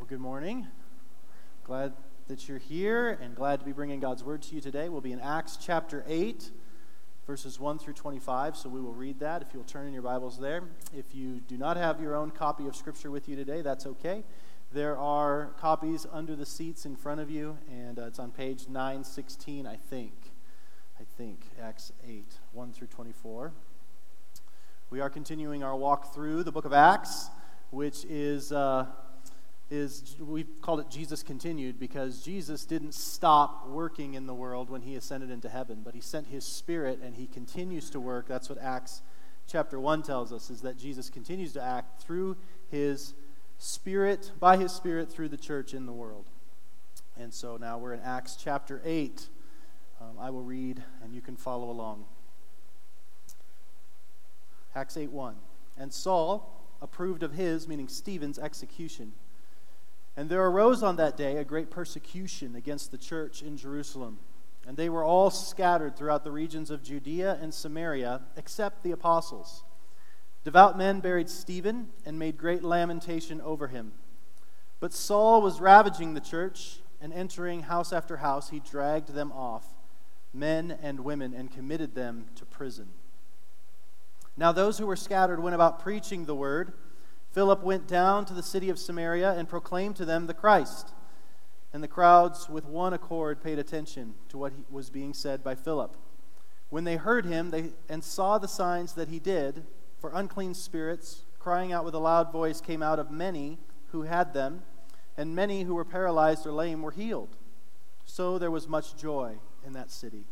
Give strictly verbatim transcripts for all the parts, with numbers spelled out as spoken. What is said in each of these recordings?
Well, good morning. Glad that you're here and glad to be bringing God's Word to you today. We'll be in Acts chapter eight, verses one through twenty-five, so we will read that if you'll turn in your Bibles there. If you do not have your own copy of Scripture with you today, that's okay. There are copies under the seats in front of you, and uh, it's on page nine sixteen, I think. I think, Acts eight, one through twenty-four. We are continuing our walk through the book of Acts, which is, uh, is we've called it Jesus Continued because Jesus didn't stop working in the world when he ascended into heaven, but he sent his Spirit and he continues to work. That's what Acts chapter one tells us, is that Jesus continues to act through his Spirit, by his Spirit through the church in the world. And so now we're in Acts chapter eight. Um, I will read and you can follow along. Acts eight one. And Saul approved of his, meaning Stephen's, execution. And there arose on that day a great persecution against the church in Jerusalem. And they were all scattered throughout the regions of Judea and Samaria, except the apostles. Devout men buried Stephen and made great lamentation over him. But Saul was ravaging the church, and entering house after house, he dragged them off, men and women, and committed them to prison. Now those who were scattered went about preaching the word. Philip went down to the city of Samaria and proclaimed to them the Christ. And the crowds with one accord paid attention to what he was being said by Philip. When they heard him they and saw the signs that he did, for unclean spirits, crying out with a loud voice, came out of many who had them, and many who were paralyzed or lame were healed. So there was much joy in that city.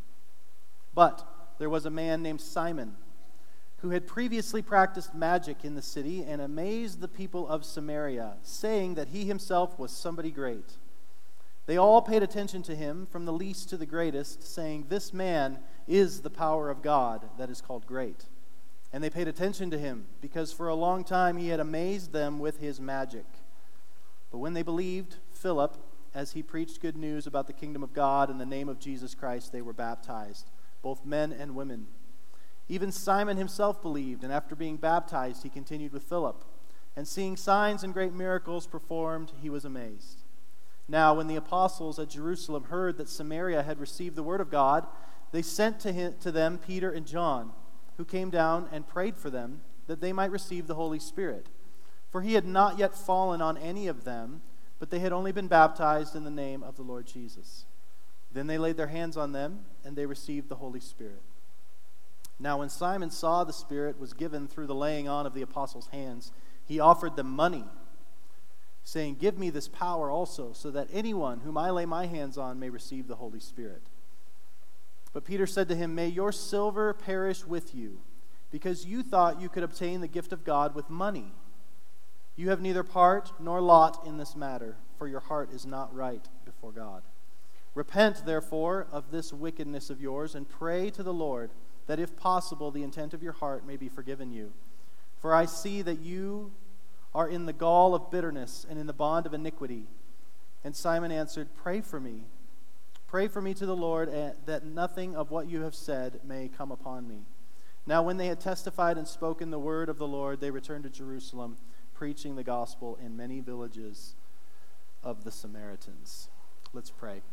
But there was a man named Simon, who had previously practiced magic in the city and amazed the people of Samaria, saying that he himself was somebody great. They all paid attention to him, from the least to the greatest, saying, "This man is the power of God that is called great." And they paid attention to him, because for a long time he had amazed them with his magic. But when they believed Philip, as he preached good news about the kingdom of God in the name of Jesus Christ, they were baptized, both men and women. Even Simon himself believed, and after being baptized, he continued with Philip. And seeing signs and great miracles performed, he was amazed. Now, when the apostles at Jerusalem heard that Samaria had received the word of God, they sent to, him, to them Peter and John, who came down and prayed for them, that they might receive the Holy Spirit. For he had not yet fallen on any of them, but they had only been baptized in the name of the Lord Jesus. Then they laid their hands on them, and they received the Holy Spirit. Now when Simon saw the Spirit was given through the laying on of the apostles' hands, he offered them money, saying, "Give me this power also, so that anyone whom I lay my hands on may receive the Holy Spirit." But Peter said to him, "May your silver perish with you, because you thought you could obtain the gift of God with money. You have neither part nor lot in this matter, for your heart is not right before God. Repent, therefore, of this wickedness of yours, and pray to the Lord, that if possible the intent of your heart may be forgiven you. For I see that you are in the gall of bitterness and in the bond of iniquity." And Simon answered, "Pray for me. Pray for me to the Lord, that nothing of what you have said may come upon me." Now when they had testified and spoken the word of the Lord, they returned to Jerusalem, preaching the gospel in many villages of the Samaritans. Let's pray.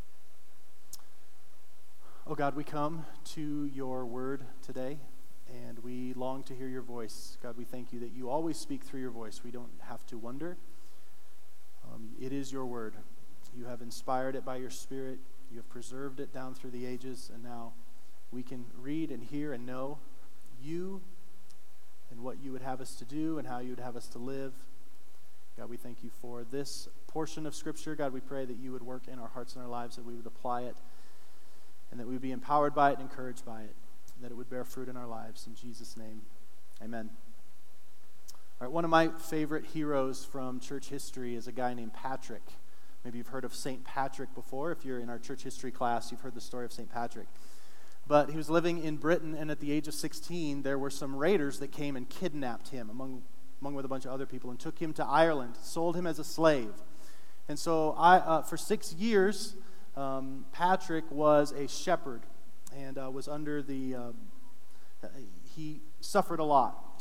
Oh God, we come to your word today, and we long to hear your voice. God, we thank you that you always speak through your voice. We don't have to wonder. Um, it is your word. You have inspired it by your Spirit. You have preserved it down through the ages, and now we can read and hear and know you and what you would have us to do and how you would have us to live. God, we thank you for this portion of Scripture. God, we pray that you would work in our hearts and our lives, that we would apply it, and that we would be empowered by it and encouraged by it, and that it would bear fruit in our lives. In Jesus' name, amen. All right, one of my favorite heroes from church history is a guy named Patrick. Maybe you've heard of Saint Patrick before. If you're in our church history class, you've heard the story of Saint Patrick. But he was living in Britain, and at the age of sixteen, there were some raiders that came and kidnapped him, among, among with a bunch of other people, and took him to Ireland, sold him as a slave. And so I, uh, for six years... Um, Patrick was a shepherd and uh, was under the, uh, he suffered a lot.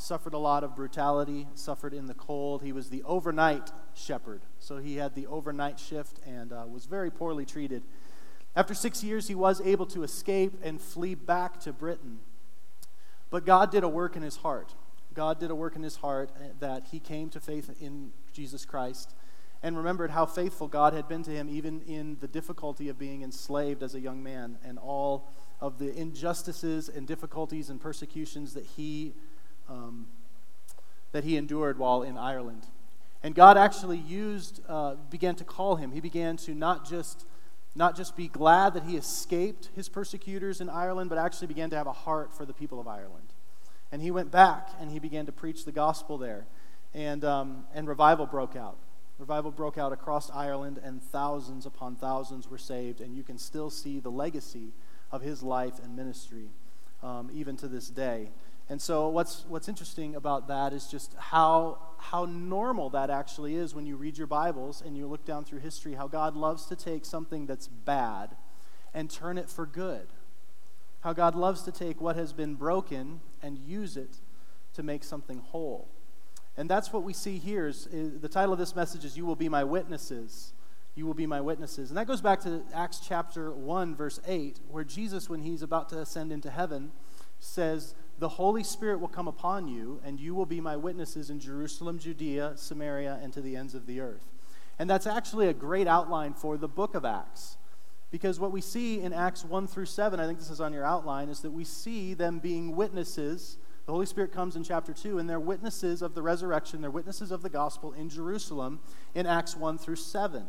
suffered a lot of brutality, suffered in the cold. He was the overnight shepherd, so he had the overnight shift and uh, was very poorly treated. After six years, he was able to escape and flee back to Britain. But God did a work in his heart. God did a work in his heart that he came to faith in Jesus Christ and remembered how faithful God had been to him even in the difficulty of being enslaved as a young man and all of the injustices and difficulties and persecutions that he um, that he endured while in Ireland. And God actually used, uh, began to call him. He began to not just not just be glad that he escaped his persecutors in Ireland, but actually began to have a heart for the people of Ireland. And he went back and he began to preach the gospel there, and um, and revival broke out. Revival broke out across Ireland, and thousands upon thousands were saved, and you can still see the legacy of his life and ministry um, even to this day. And so what's what's interesting about that is just how how normal that actually is when you read your Bibles and you look down through history, how God loves to take something that's bad and turn it for good. How God loves to take what has been broken and use it to make something whole. And that's what we see here. Is, is the title of this message is, "You Will Be My Witnesses." You will be my witnesses. And that goes back to Acts chapter one, verse eight, where Jesus, when he's about to ascend into heaven, says, "The Holy Spirit will come upon you, and you will be my witnesses in Jerusalem, Judea, Samaria, and to the ends of the earth." And that's actually a great outline for the book of Acts. Because what we see in Acts one through seven, I think this is on your outline, is that we see them being witnesses. The Holy Spirit comes in chapter two, and they're witnesses of the resurrection. They're witnesses of the gospel in Jerusalem in Acts one through seven.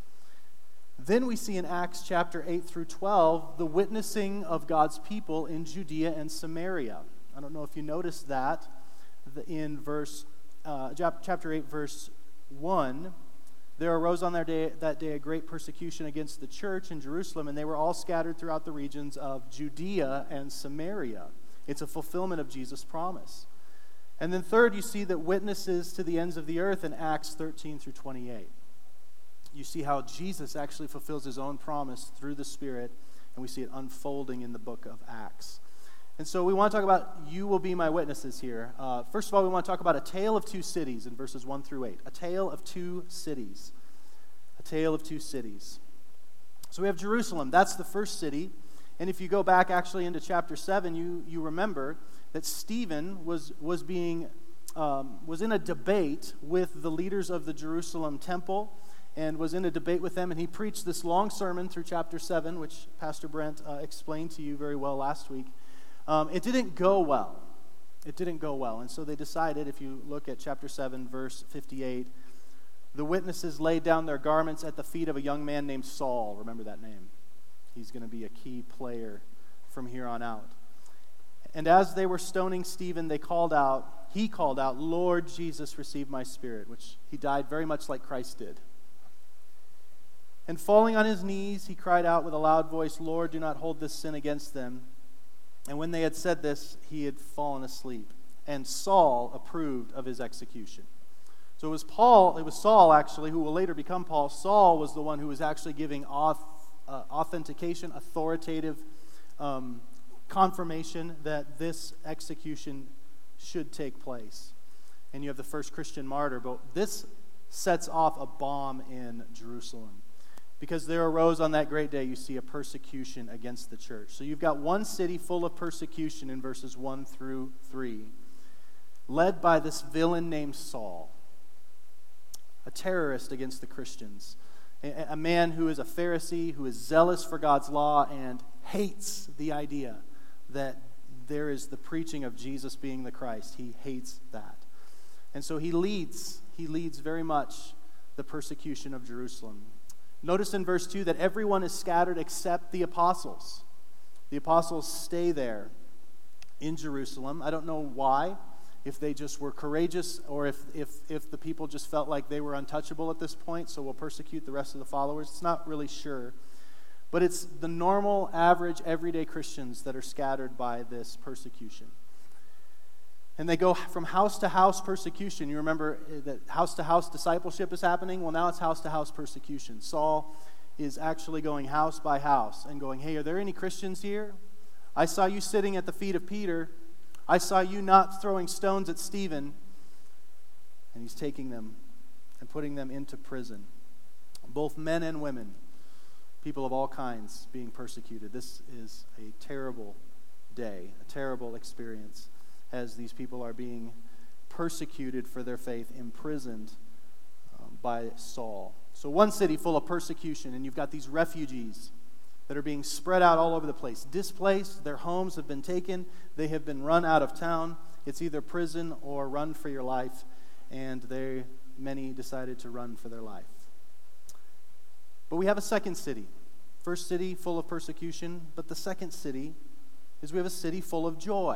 Then we see in Acts chapter eight through twelve the witnessing of God's people in Judea and Samaria. I don't know if you noticed that in verse uh, chapter eight, verse one. There arose on their day, that day a great persecution against the church in Jerusalem, and they were all scattered throughout the regions of Judea and Samaria. It's a fulfillment of Jesus' promise. And then third, you see that witnesses to the ends of the earth in Acts thirteen through twenty-eight. You see how Jesus actually fulfills his own promise through the Spirit, and we see it unfolding in the book of Acts. And so we want to talk about "You will be my witnesses" here. Uh, first of all, we want to talk about a tale of two cities in verses one through eight. A tale of two cities. A tale of two cities. So we have Jerusalem. That's the first city. And if you go back actually into chapter seven, you, you remember that Stephen was, was, being, um, was in a debate with the leaders of the Jerusalem temple, and was in a debate with them, and he preached this long sermon through chapter seven, which Pastor Brent uh, explained to you very well last week. Um, it didn't go well. It didn't go well. And so they decided, if you look at chapter seven, verse fifty-eight, the witnesses laid down their garments at the feet of a young man named Saul. Remember that name. He's going to be a key player from here on out. And as they were stoning Stephen, they called out, he called out, "Lord Jesus, receive my spirit," which he died very much like Christ did. And falling on his knees, he cried out with a loud voice, "Lord, do not hold this sin against them." And when they had said this, he had fallen asleep. And Saul approved of his execution. So it was Paul, it was Saul actually, who will later become Paul. Saul was the one who was actually giving auth, uh, authentication, authoritative um, confirmation that this execution should take place. And you have the first Christian martyr. But this sets off a bomb in Jerusalem. Because there arose on that great day, you see, a persecution against the church. So you've got one city full of persecution in verses one through three, led by this villain named Saul, a terrorist against the Christians, a, a man who is a Pharisee, who is zealous for God's law and hates the idea that there is the preaching of Jesus being the Christ. He hates that. And so he leads, he leads very much the persecution of Jerusalem. Notice in verse two that everyone is scattered except the apostles. The apostles stay there in Jerusalem. I don't know why, if they just were courageous or if, if, if the people just felt like they were untouchable at this point, so we'll persecute the rest of the followers. It's not really sure. But it's the normal, average, everyday Christians that are scattered by this persecution. And they go from house to house persecution. You remember that house to house discipleship is happening? Well, now it's house to house persecution. Saul is actually going house by house and going, "Hey, are there any Christians here? I saw you sitting at the feet of Peter. I saw you not throwing stones at Stephen. And he's taking them and putting them into prison. Both men and women, people of all kinds being persecuted. This is a terrible day, a terrible experience as these people are being persecuted for their faith, imprisoned um, by Saul. So one city full of persecution, and you've got these refugees that are being spread out all over the place, displaced, their homes have been taken, they have been run out of town. It's either prison or run for your life, and they many decided to run for their life. But we have a second city. First city full of persecution, but the second city is we have a city full of joy.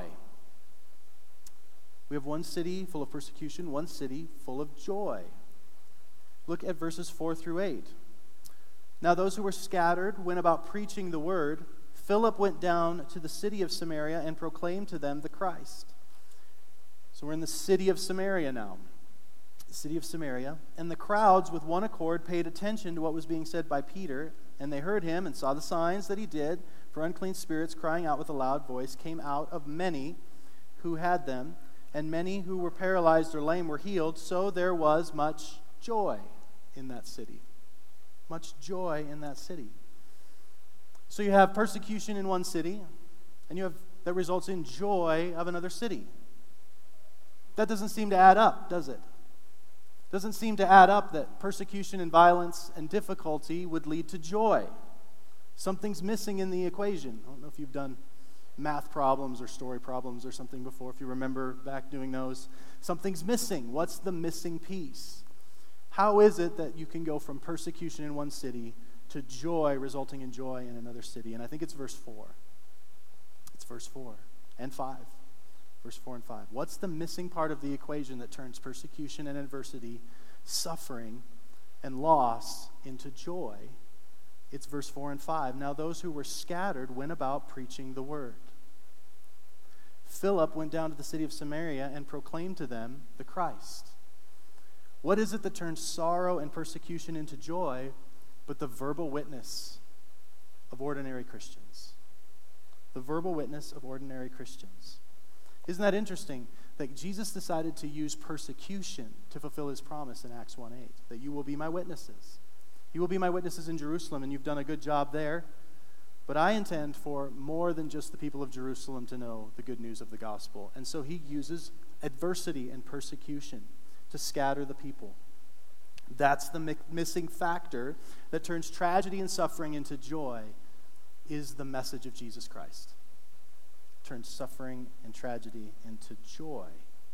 We have one city full of persecution, one city full of joy. Look at verses four through eight. Now those who were scattered went about preaching the word. Philip went down to the city of Samaria and proclaimed to them the Christ. So we're in the city of Samaria now. The city of Samaria. And the crowds with one accord paid attention to what was being said by Peter, and they heard him and saw the signs that he did, for unclean spirits, crying out with a loud voice, came out of many who had them, and many who were paralyzed or lame were healed. So there was much joy in that city. Much joy in that city. So you have persecution in one city, and you have that results in joy of another city. That doesn't seem to add up, does it? Doesn't seem to add up that persecution and violence and difficulty would lead to joy. Something's missing in the equation. I don't know if you've done math problems or story problems or something before, if you remember back doing those. Something's missing. What's the missing piece? How is it that you can go from persecution in one city to joy resulting in joy in another city? And I think it's verse four. It's verse four and five. Verse four and five. What's the missing part of the equation that turns persecution and adversity, suffering and loss into joy? It's verse four and five. Now those who were scattered went about preaching the word. Philip went down to the city of Samaria and proclaimed to them the Christ. What is it that turns sorrow and persecution into joy but the verbal witness of ordinary Christians? The verbal witness of ordinary Christians. Isn't that interesting that Jesus decided to use persecution to fulfill his promise in Acts one eight, that you will be my witnesses. You will be my witnesses in Jerusalem, and you've done a good job there. But I intend for more than just the people of Jerusalem to know the good news of the gospel. And so he uses adversity and persecution to scatter the people. That's the mi- missing factor that turns tragedy and suffering into joy, is the message of Jesus Christ. Turns suffering and tragedy into joy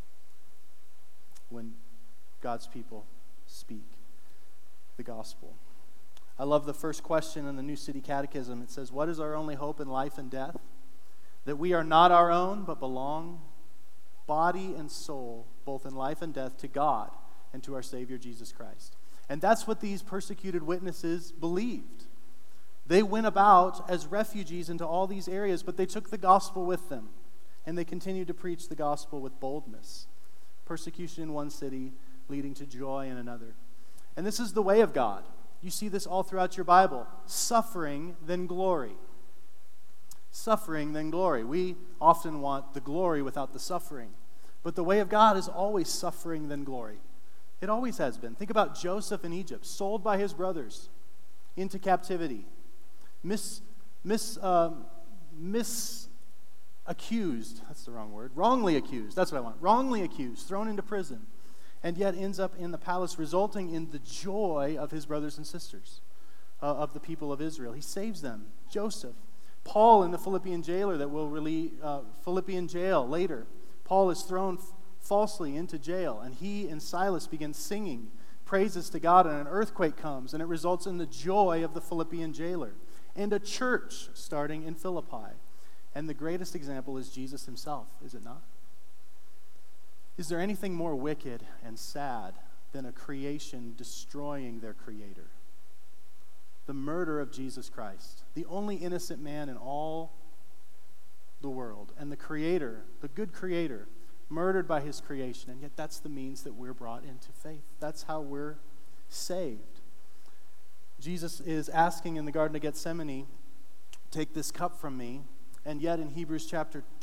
when God's people speak the gospel. I love the first question in the New City Catechism. It says, what is our only hope in life and death? That we are not our own, but belong, body and soul, both in life and death, to God and to our Savior Jesus Christ. And that's what these persecuted witnesses believed. They went about as refugees into all these areas, but they took the gospel with them, and they continued to preach the gospel with boldness. Persecution in one city leading to joy in another. And this is the way of God. You see this all throughout your Bible. Suffering, then glory. Suffering, then glory. We often want the glory without the suffering. But the way of God is always suffering, then glory. It always has been. Think about Joseph in Egypt, sold by his brothers into captivity. Mis, mis, uh, mis accused, that's the wrong word, wrongly accused, that's what I want, wrongly accused, thrown into prison, and yet ends up in the palace, resulting in the joy of his brothers and sisters, uh, of the people of Israel. He saves them. Joseph. Paul in the Philippian jailer that will relieve, uh, Philippian jail later. Paul is thrown f- falsely into jail, and he and Silas begin singing praises to God, and an earthquake comes, and it results in the joy of the Philippian jailer. And a church starting in Philippi. And the greatest example is Jesus himself, is it not? Is there anything more wicked and sad than a creation destroying their creator? The murder of Jesus Christ, the only innocent man in all the world, and the creator, the good creator, murdered by his creation, and yet that's the means that we're brought into faith. That's how we're saved. Jesus is asking in the Garden of Gethsemane, take this cup from me, and yet in Hebrews chapter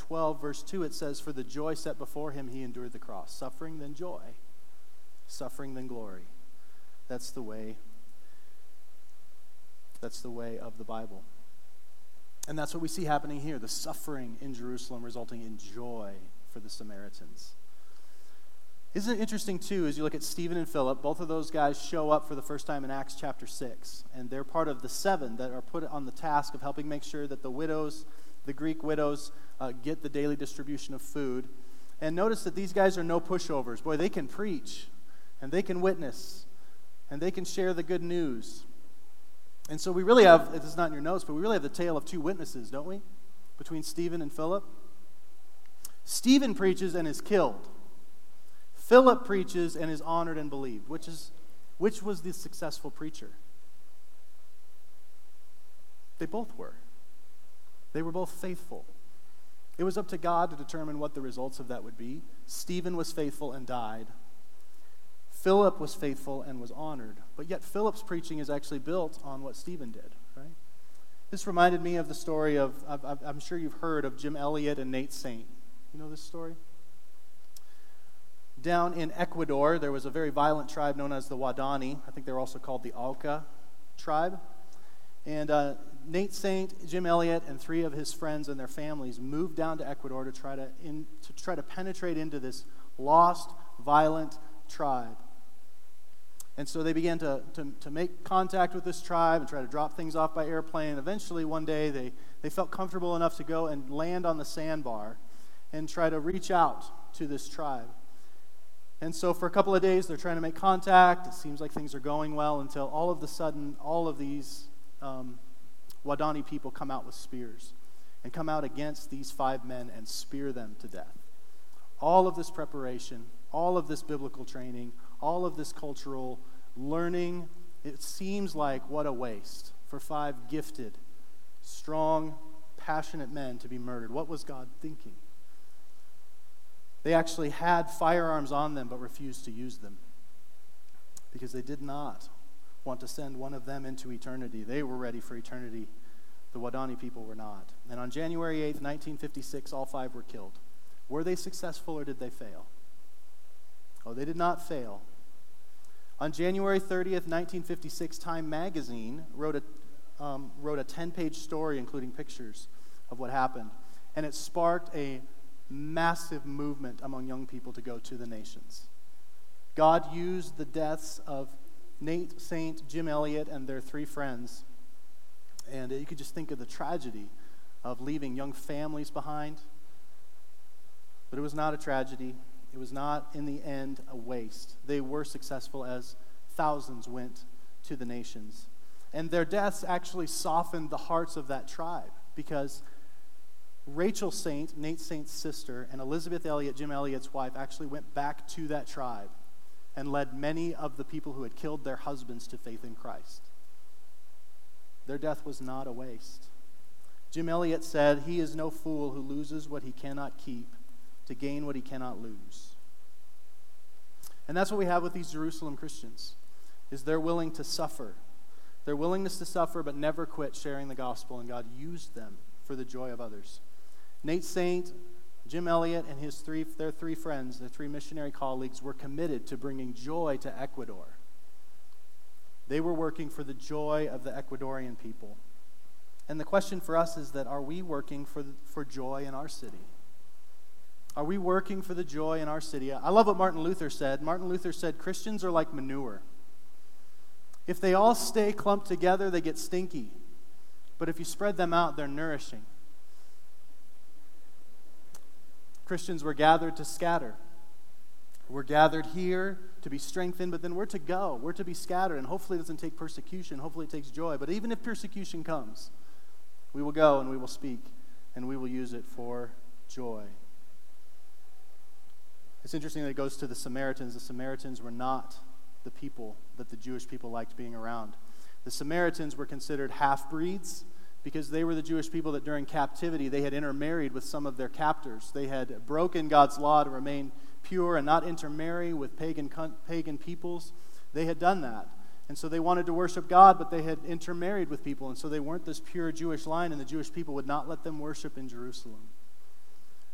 twelve, verse two, it says, "For the joy set before him, he endured the cross." Suffering, then joy. Suffering, then glory. That's the way. That's the way of the Bible. And that's what we see happening here, the suffering in Jerusalem resulting in joy for the Samaritans. Isn't it interesting, too, as you look at Stephen and Philip, both of those guys show up for the first time in Acts chapter six, and they're part of the seven that are put on the task of helping make sure that the widows, the Greek widows, uh, get the daily distribution of food. And notice that these guys are no pushovers. Boy, they can preach, and they can witness, and they can share the good news. And so we really have, this is not in your notes, but we really have the tale of two witnesses, don't we? Between Stephen and Philip. Stephen preaches and is killed. Philip preaches and is honored and believed. Which is, which was the successful preacher? They both were. They were both faithful. It was up to God to determine what the results of that would be. Stephen was faithful and died. Philip was faithful and was honored. But yet Philip's preaching is actually built on what Stephen did, right? This reminded me of the story of, I'm sure you've heard of Jim Elliot and Nate Saint. You know this story? Down in Ecuador, there was a very violent tribe known as the Wadani. I think they're also called the Auca tribe. And uh, Nate Saint, Jim Elliot, and three of his friends and their families moved down to Ecuador to try to, in, to try to penetrate into this lost, violent tribe. And so they began to, to, to make contact with this tribe and try to drop things off by airplane. Eventually, one day, they, they felt comfortable enough to go and land on the sandbar and try to reach out to this tribe. And so for a couple of days, they're trying to make contact. It seems like things are going well until all of a sudden, all of these um, Wadani people come out with spears and come out against these five men and spear them to death. All of this preparation, all of this biblical training, all of this cultural learning, it seems like what a waste for five gifted, strong, passionate men to be murdered. What was God thinking? They actually had firearms on them but refused to use them because they did not want to send one of them into eternity. They were ready for eternity. The Wadani people were not. And on January eighth, nineteen fifty-six, all five were killed. Were they successful or did they fail? Oh, they did not fail. On January thirtieth, nineteen fifty-six, Time magazine wrote a, um, wrote a ten-page story including pictures of what happened. And it sparked a massive movement among young people to go to the nations. God used the deaths of Nate Saint, Jim Elliot, and their three friends. And you could just think of the tragedy of leaving young families behind. But it was not a tragedy. It was not, in the end, a waste. They were successful as thousands went to the nations. And their deaths actually softened the hearts of that tribe because Rachel Saint, Nate Saint's sister, and Elizabeth Elliot, Jim Elliot's wife, actually went back to that tribe and led many of the people who had killed their husbands to faith in Christ. Their death was not a waste. Jim Elliot said, "He is no fool who loses what he cannot keep to gain what he cannot lose." And that's what we have with these Jerusalem Christians, is they're willing to suffer. Their willingness to suffer but never quit sharing the gospel, and God used them for the joy of others. Nate Saint, Jim Elliot, and his three, their three friends, their three missionary colleagues, were committed to bringing joy to Ecuador. They were working for the joy of the Ecuadorian people. And the question for us is that, are we working for, for joy in our city? Are we working for the joy in our city? I love what Martin Luther said. Martin Luther said, Christians are like manure. If they all stay clumped together, they get stinky. But if you spread them out, they're nourishing. Christians were gathered to scatter. We're gathered here to be strengthened, but then we're to go. We're to be scattered, and hopefully it doesn't take persecution. Hopefully it takes joy. But even if persecution comes, we will go and we will speak, and we will use it for joy. It's interesting that it goes to the Samaritans. The Samaritans were not the people that the Jewish people liked being around. The Samaritans were considered half-breeds because they were the Jewish people that during captivity they had intermarried with some of their captors. They had broken God's law to remain pure and not intermarry with pagan pagan peoples. They had done that. And so they wanted to worship God, but they had intermarried with people. And so they weren't this pure Jewish line, and the Jewish people would not let them worship in Jerusalem.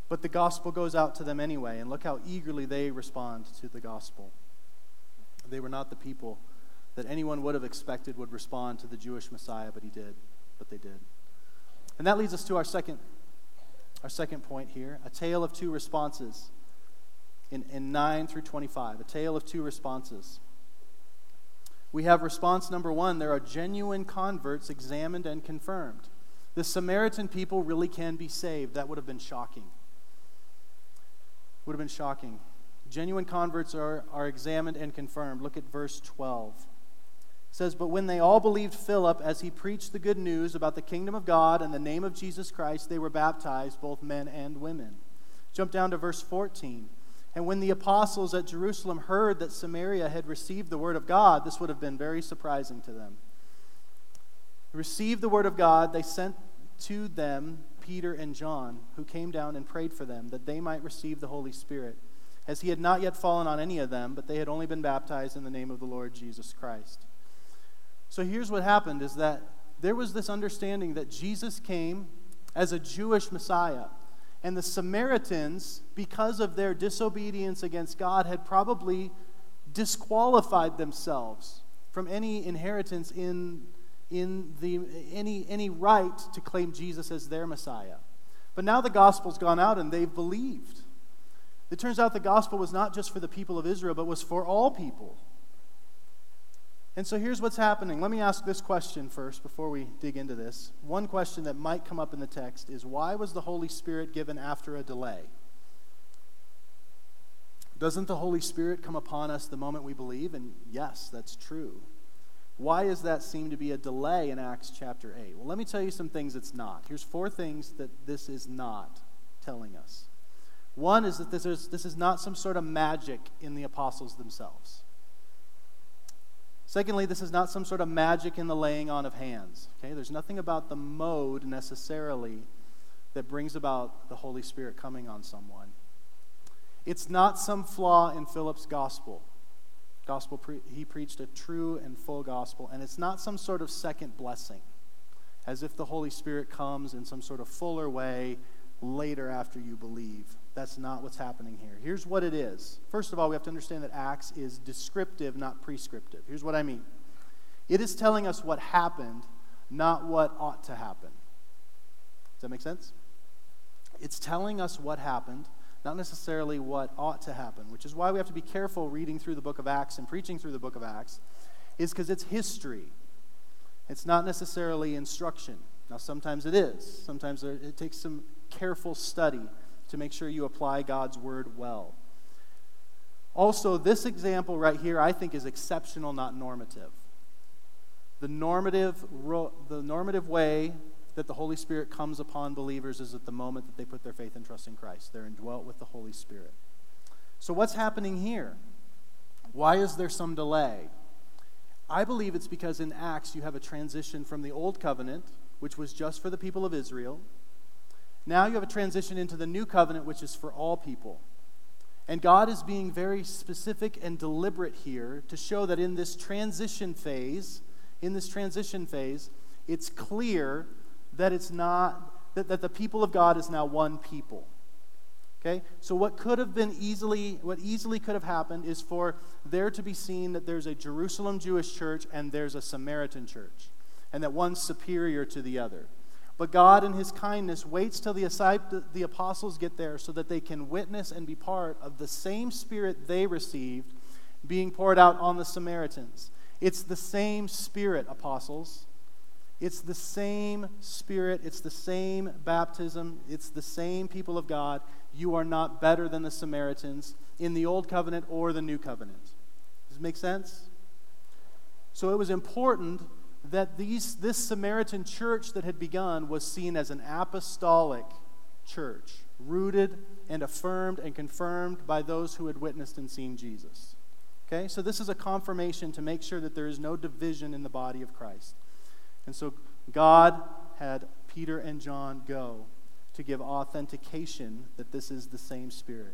But the gospel goes out to them anyway, and look how eagerly they respond to the gospel. They were not the people that anyone would have expected would respond to the Jewish Messiah, but he did. But they did. And that leads us to our second, our second point here, a tale of two responses in, in nine through twenty-five, a tale of two responses. We have response number one, there are genuine converts examined and confirmed. The Samaritan people really can be saved. That would have been shocking. Would have been shocking. Genuine converts are, are examined and confirmed. Look at verse twelve. It says, "But when they all believed Philip as he preached the good news about the kingdom of God and the name of Jesus Christ, they were baptized, both men and women." Jump down to verse fourteen. "And when the apostles at Jerusalem heard that Samaria had received the word of God," this would have been very surprising to them. "Received the word of God, they sent to them Peter and John, who came down and prayed for them, that they might receive the Holy Spirit, as he had not yet fallen on any of them, but they had only been baptized in the name of the Lord Jesus Christ." So here's what happened, is that there was this understanding that Jesus came as a Jewish Messiah, and the Samaritans, because of their disobedience against God, had probably disqualified themselves from any inheritance in in the any any right to claim Jesus as their Messiah. But now the gospel's gone out and they've believed. It turns out the gospel was not just for the people of Israel, but was for all people. And so here's what's happening. Let me ask this question first before we dig into this. One question that might come up in the text is, why was the Holy Spirit given after a delay? Doesn't the Holy Spirit come upon us the moment we believe? And yes, that's true. Why does that seem to be a delay in Acts chapter eight? Well, let me tell you some things it's not. Here's four things that this is not telling us. One is that this is, this is not some sort of magic in the apostles themselves. Secondly, this is not some sort of magic in the laying on of hands. Okay, there's nothing about the mode necessarily that brings about the Holy Spirit coming on someone. It's not some flaw in Philip's gospel. Gospel pre- he preached a true and full gospel, and it's not some sort of second blessing, as if the Holy Spirit comes in some sort of fuller way later after you believe. That's not what's happening here. Here's what it is. First of all, we have to understand that Acts is descriptive, not prescriptive. Here's what I mean. It is telling us what happened, not what ought to happen. Does that make sense? It's telling us what happened, not necessarily what ought to happen, which is why we have to be careful reading through the book of Acts and preaching through the book of Acts, is because it's history. It's not necessarily instruction. Now, sometimes it is. Sometimes it takes some careful study to make sure you apply God's word well. Also, this example right here, I think, is exceptional, not normative. The normative, the normative way that the Holy Spirit comes upon believers is at the moment that they put their faith and trust in Christ. They're indwelt with the Holy Spirit. So what's happening here? Why is there some delay? I believe it's because in Acts you have a transition from the Old Covenant, which was just for the people of Israel. Now you have a transition into the New Covenant, which is for all people. And God is being very specific and deliberate here to show that in this transition phase, in this transition phase, it's clear that it's not, that, that the people of God is now one people. Okay? So what could have been easily, what easily could have happened is for there to be seen that there's a Jerusalem Jewish church and there's a Samaritan church, and that one's superior to the other. But God in his kindness waits till the, the apostles get there so that they can witness and be part of the same Spirit they received being poured out on the Samaritans. It's the same Spirit, apostles. It's the same Spirit. It's the same baptism. It's the same people of God. You are not better than the Samaritans in the Old Covenant or the New Covenant. Does it make sense? So it was important that these this Samaritan church that had begun was seen as an apostolic church, rooted and affirmed and confirmed by those who had witnessed and seen Jesus. Okay, so this is a confirmation to make sure that there is no division in the body of Christ. And so God had Peter and John go to give authentication that this is the same Spirit.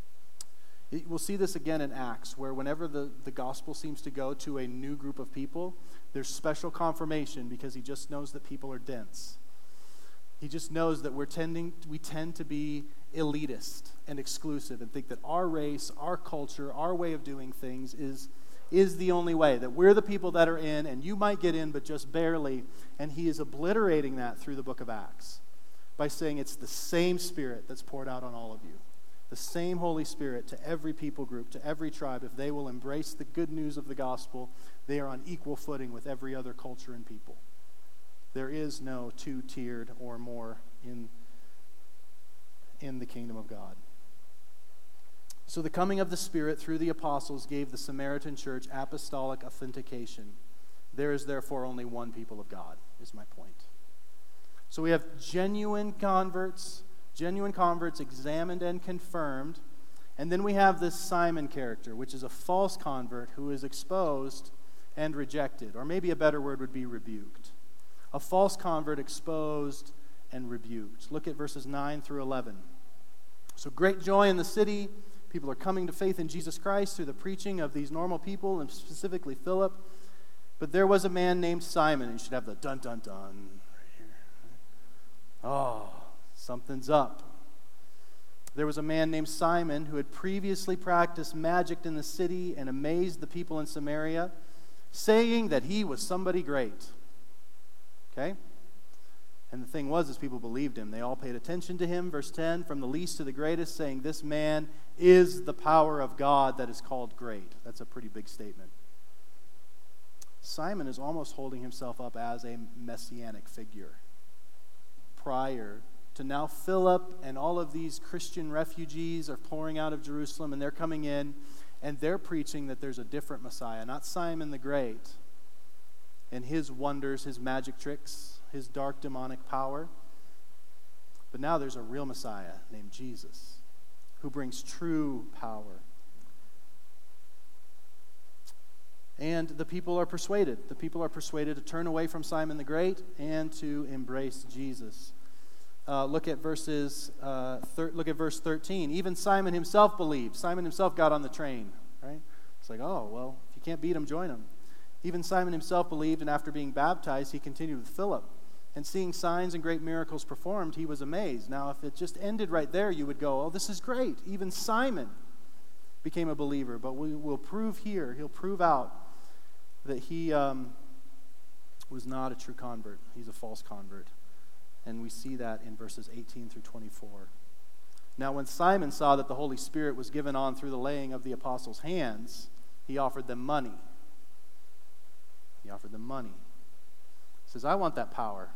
It, we'll see this again in Acts, where whenever the, the gospel seems to go to a new group of people, there's special confirmation because he just knows that people are dense. He just knows that we're tending, we tend to be elitist and exclusive and think that our race, our culture, our way of doing things is, is the only way, that we're the people that are in, and you might get in, but just barely. And he is obliterating that through the book of Acts by saying it's the same Spirit that's poured out on all of you. The same Holy Spirit to every people group, to every tribe. If they will embrace the good news of the gospel, they are on equal footing with every other culture and people. There is no two-tiered or more in, in the kingdom of God. So the coming of the Spirit through the apostles gave the Samaritan church apostolic authentication. There is therefore only one people of God, is my point. So we have genuine converts, genuine converts examined and confirmed, and then we have this Simon character, which is a false convert who is exposed and rejected, or maybe a better word would be rebuked. A false convert exposed and rebuked. Look at verses nine through eleven. So great joy in the city. People are coming to faith in Jesus Christ through the preaching of these normal people, and specifically Philip. But there was a man named Simon, and you should have the dun dun dun right here. Oh, something's up. There was a man named Simon who had previously practiced magic in the city and amazed the people in Samaria, saying that he was somebody great. Okay? And the thing was, is people believed him. They all paid attention to him. Verse ten, from the least to the greatest, saying, this man is the power of God that is called great. That's a pretty big statement. Simon is almost holding himself up as a messianic figure. Prior to now Philip and all of these Christian refugees are pouring out of Jerusalem, and they're coming in, and they're preaching that there's a different Messiah, not Simon the Great and his wonders, his magic tricks, his dark demonic power. But now there's a real Messiah named Jesus who brings true power. And the people are persuaded. The people are persuaded to turn away from Simon the Great and to embrace Jesus. Uh, look at verses. Uh, thir- look at verse thirteen. Even Simon himself believed. Simon himself got on the train. Right? It's like, oh well, if you can't beat him, join him. Even Simon himself believed, and after being baptized, he continued with Philip. And seeing signs and great miracles performed, he was amazed. Now, if it just ended right there, you would go, oh, this is great. Even Simon became a believer. But we will prove here, he'll prove out that he um, was not a true convert. He's a false convert. And we see that in verses eighteen through twenty-four. Now, when Simon saw that the Holy Spirit was given on through the laying of the apostles' hands, he offered them money. He offered them money. He says, I want that power.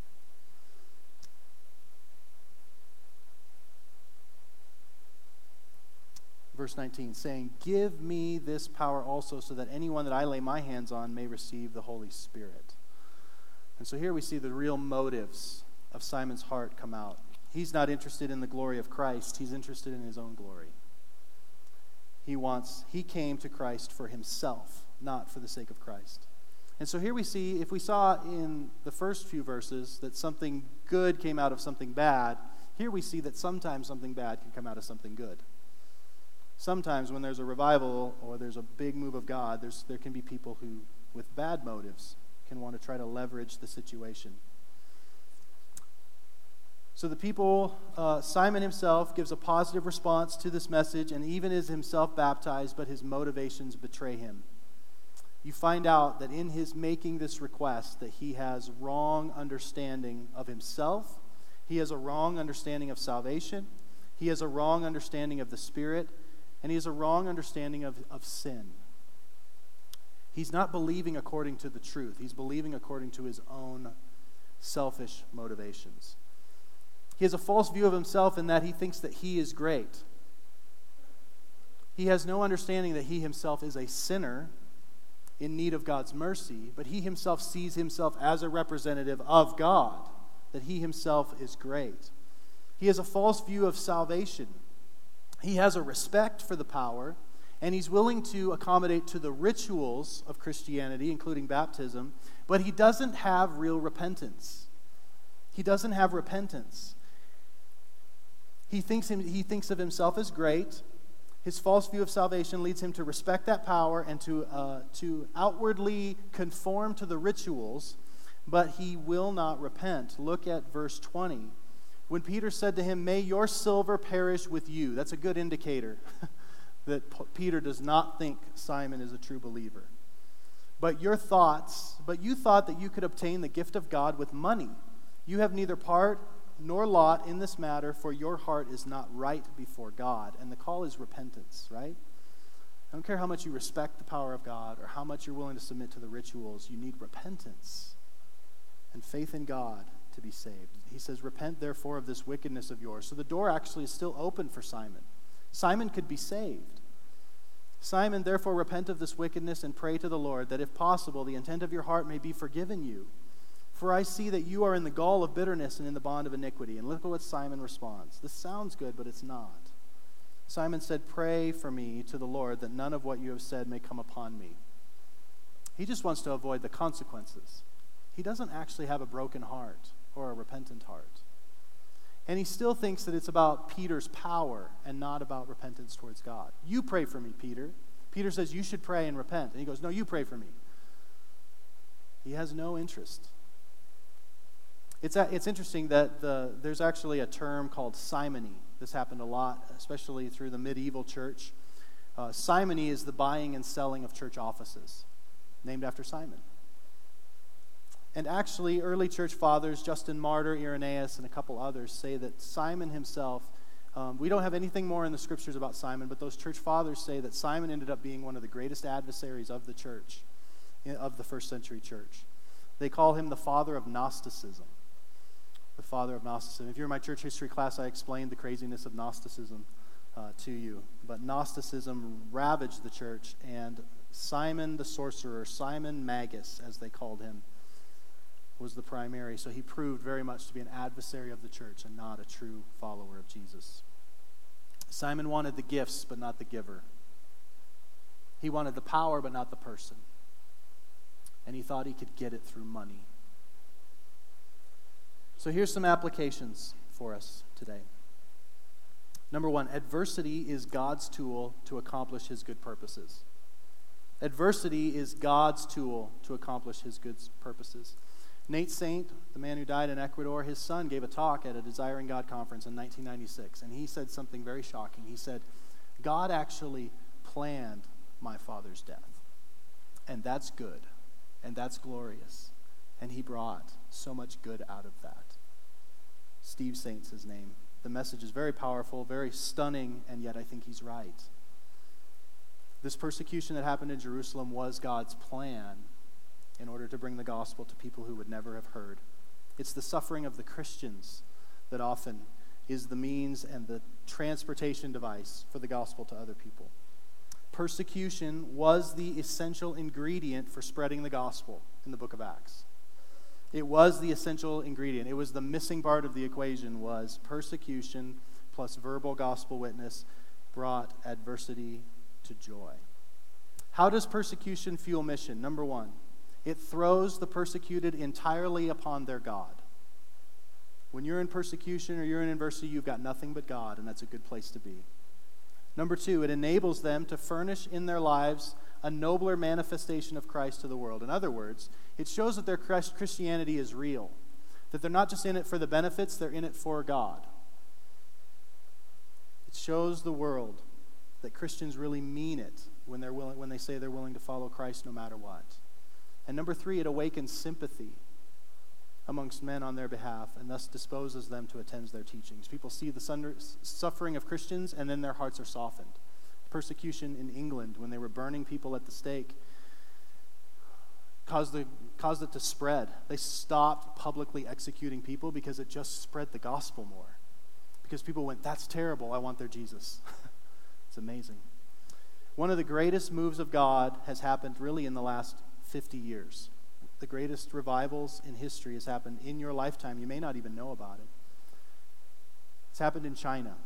Verse nineteen, saying, give me this power also, so that anyone that I lay my hands on may receive the Holy Spirit. And so here we see the real motives of Simon's heart come out. He's not interested in the glory of Christ. He's interested in his own glory. He wants, he came to Christ for himself, not for the sake of Christ. And so here we see, if we saw in the first few verses that something good came out of something bad, here we see that sometimes something bad can come out of something good. Sometimes when there's a revival or there's a big move of God, there's, there can be people who, with bad motives, can want to try to leverage the situation. So the people, uh, Simon himself gives a positive response to this message and even is himself baptized, but his motivations betray him. You find out that in his making this request that he has wrong understanding of himself, he has a wrong understanding of salvation, he has a wrong understanding of the Spirit, and he has a wrong understanding of, of sin. He's not believing according to the truth. He's believing according to his own selfish motivations. He has a false view of himself in that he thinks that he is great. He has no understanding that he himself is a sinner in need of God's mercy, but he himself sees himself as a representative of God, that he himself is great. He has a false view of salvation. He has a respect for the power, and he's willing to accommodate to the rituals of Christianity, including baptism, but he doesn't have real repentance. He doesn't have repentance. He thinks, him, he thinks of himself as great. His false view of salvation leads him to respect that power and to, uh, to outwardly conform to the rituals, but he will not repent. Look at verse twenty. When Peter said to him, "May your silver perish with you," that's a good indicator that P- Peter does not think Simon is a true believer. But your thoughts, but you thought that you could obtain the gift of God with money. You have neither part nor lot in this matter, for your heart is not right before God. And the call is repentance, right? I don't care how much you respect the power of God or how much you're willing to submit to the rituals. You need repentance and faith in God to be saved. He says, "Repent therefore of this wickedness of yours." So the door actually is still open for Simon. Simon could be saved. "Simon, therefore repent of this wickedness and pray to the Lord that if possible the intent of your heart may be forgiven you. For I see that you are in the gall of bitterness and in the bond of iniquity." And look at what Simon responds. This sounds good, but it's not. Simon said, "Pray for me to the Lord that none of what you have said may come upon me." He just wants to avoid the consequences. He doesn't actually have a broken heart or a repentant heart. And he still thinks that it's about Peter's power and not about repentance towards God. "You pray for me, Peter." Peter says, "You should pray and repent." And he goes, "No, you pray for me." He has no interest. It's a, it's interesting that the, there's actually a term called simony. This happened a lot, especially through the medieval church. Uh, simony is the buying and selling of church offices, named after Simon. And actually, early church fathers, Justin Martyr, Irenaeus, and a couple others, say that Simon himself, um, we don't have anything more in the scriptures about Simon, but those church fathers say that Simon ended up being one of the greatest adversaries of the church, of the first century church. They call him the father of Gnosticism. The father of Gnosticism. If you're in my church history class, I explained the craziness of Gnosticism uh, to you. But Gnosticism ravaged the church, and Simon the sorcerer, Simon Magus, as they called him, was the primary. So he proved very much to be an adversary of the church and not a true follower of Jesus. Simon wanted the gifts, but not the giver. He wanted the power, but not the person. And he thought he could get it through money. So here's some applications for us today. Number one, adversity is God's tool to accomplish his good purposes. Adversity is God's tool to accomplish his good purposes. Nate Saint, the man who died in Ecuador, his son gave a talk at a Desiring God conference in nineteen ninety-six, and he said something very shocking. He said, "God actually planned my father's death, and that's good, and that's glorious, and he brought so much good out of that." Steve Saint's his name. The message is very powerful, very stunning, and yet I think he's right. This persecution that happened in Jerusalem was God's plan in order to bring the gospel to people who would never have heard. It's the suffering of the Christians that often is the means and the transportation device for the gospel to other people. Persecution was the essential ingredient for spreading the gospel in the book of Acts. It was the essential ingredient. It was the missing part of the equation was persecution plus verbal gospel witness brought adversity to joy. How does persecution fuel mission? Number one, it throws the persecuted entirely upon their God. When you're in persecution or you're in adversity, you've got nothing but God, and that's a good place to be. Number two, it enables them to furnish in their lives a nobler manifestation of Christ to the world. In other words, it shows that their Christianity is real, that they're not just in it for the benefits, they're in it for God. It shows the world that Christians really mean it when they're willing, when they say they're willing to follow Christ no matter what. And number three, it awakens sympathy amongst men on their behalf and thus disposes them to attend their teachings. People see the suffering of Christians and then their hearts are softened. Persecution in England, when they were burning people at the stake, caused, the, caused it to spread. They stopped publicly executing people because it just spread the gospel more. Because people went, "That's terrible, I want their Jesus." It's amazing. One of the greatest moves of God has happened really in the last fifty years. The greatest revivals in history has happened in your lifetime. You may not even know about it. It's happened in China.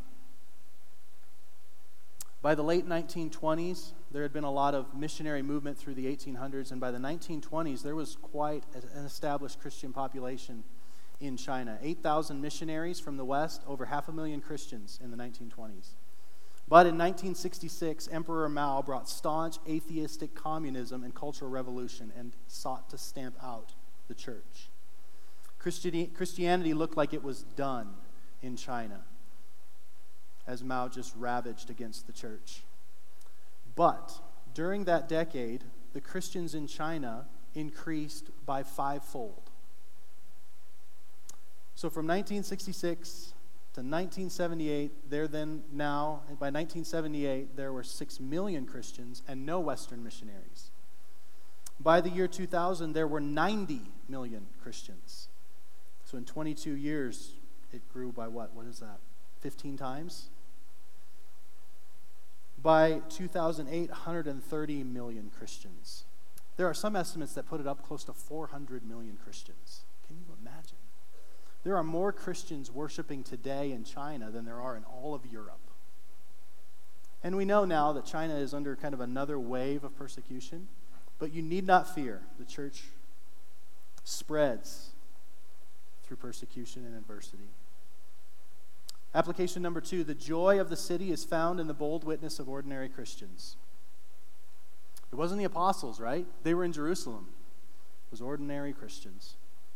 By the late nineteen twenties, there had been a lot of missionary movement through the eighteen hundreds, and by the nineteen twenties, there was quite an established Christian population in China. eight thousand missionaries from the West, over half a million Christians in the nineteen twenties. But in nineteen sixty-six, Emperor Mao brought staunch atheistic communism and cultural revolution and sought to stamp out the church. Christianity, Christianity looked like it was done in China as Mao just ravaged against the church. But during that decade, the Christians in China increased by fivefold. So from nineteen sixty-six to nineteen seventy-eight, there then now, by nineteen seventy-eight, there were six million Christians and no Western missionaries. By the year two thousand, there were ninety million Christians. So in twenty-two years, it grew by what? What is that? fifteen times? By two thousand eight, one hundred thirty million Christians. There are some estimates that put it up close to four hundred million Christians. Can you imagine? There are more Christians worshiping today in China than there are in all of Europe. And we know now that China is under kind of another wave of persecution, but you need not fear. The church spreads through persecution and adversity. Application number two, the joy of the city is found in the bold witness of ordinary Christians. It wasn't the apostles, right? They were in Jerusalem. It was ordinary Christians.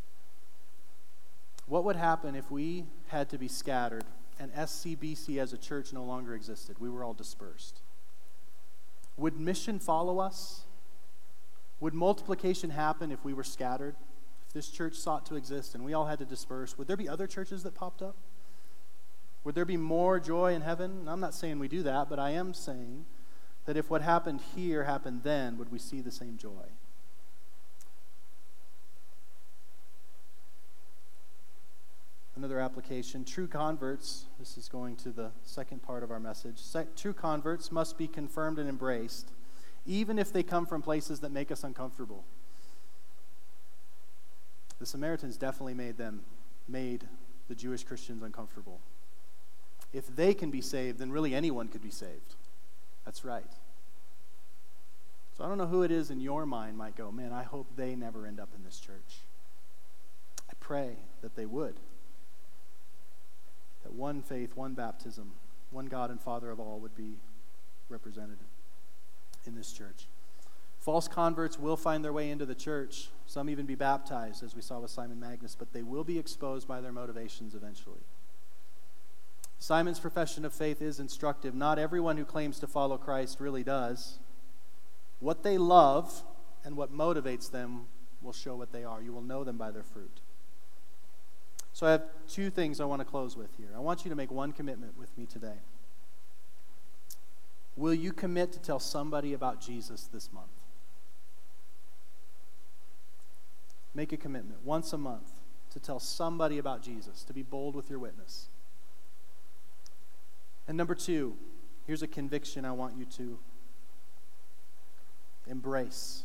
What would happen if we had to be scattered and S C B C as a church no longer existed? We were all dispersed. Would mission follow us? Would multiplication happen if we were scattered? If this church sought to exist and we all had to disperse, would there be other churches that popped up? Would there be more joy in heaven? I'm not saying we do that, but I am saying that if what happened here happened then, would we see the same joy? Another application, true converts, this is going to the second part of our message. True converts must be confirmed and embraced, even if they come from places that make us uncomfortable. The Samaritans definitely made them, made the Jewish Christians uncomfortable. If they can be saved, then really anyone could be saved. That's right. So I don't know who it is in your mind might go, man, I hope they never end up in this church. I pray that they would. That one faith, one baptism, one God and Father of all would be represented in this church. False converts will find their way into the church. Some even be baptized, as we saw with Simon Magnus, but they will be exposed by their motivations eventually. Simon's profession of faith is instructive. Not everyone who claims to follow Christ really does. What they love and what motivates them will show what they are. You will know them by their fruit. So I have two things I want to close with here. I want you to make one commitment with me today. Will you commit to tell somebody about Jesus this month? Make a commitment once a month to tell somebody about Jesus, to be bold with your witness. And number two, here's a conviction I want you to embrace.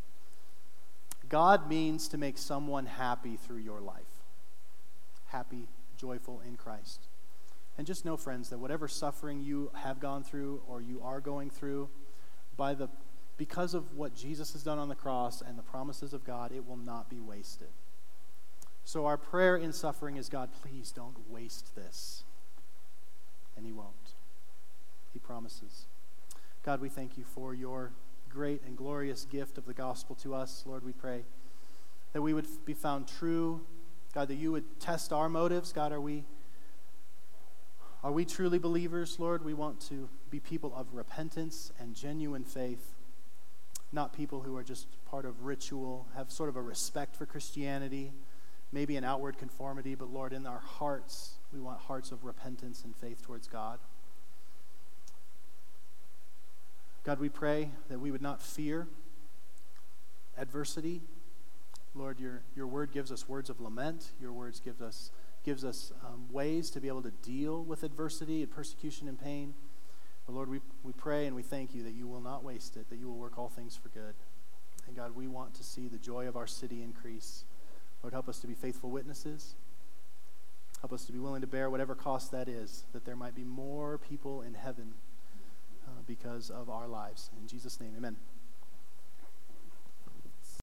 God means to make someone happy through your life. Happy, joyful in Christ. And just know, friends, that whatever suffering you have gone through or you are going through, by the because of what Jesus has done on the cross and the promises of God, it will not be wasted. So our prayer in suffering is, God, please don't waste this. And he won't. He promises. God, we thank you for your great and glorious gift of the gospel to us. Lord, we pray that we would be found true. God, that you would test our motives. God, are we, are we truly believers, Lord? We want to be people of repentance and genuine faith, not people who are just part of ritual, have sort of a respect for Christianity, maybe an outward conformity, but Lord, in our hearts, we want hearts of repentance and faith towards God. God, we pray that we would not fear adversity. Lord, your, your word gives us words of lament. Your words gives us, gives us um, ways to be able to deal with adversity and persecution and pain. But Lord, we, we pray and we thank you that you will not waste it, that you will work all things for good. And God, we want to see the joy of our city increase. Lord, help us to be faithful witnesses. Help us to be willing to bear whatever cost that is, that there might be more people in heaven uh, because of our lives. In Jesus' name, amen.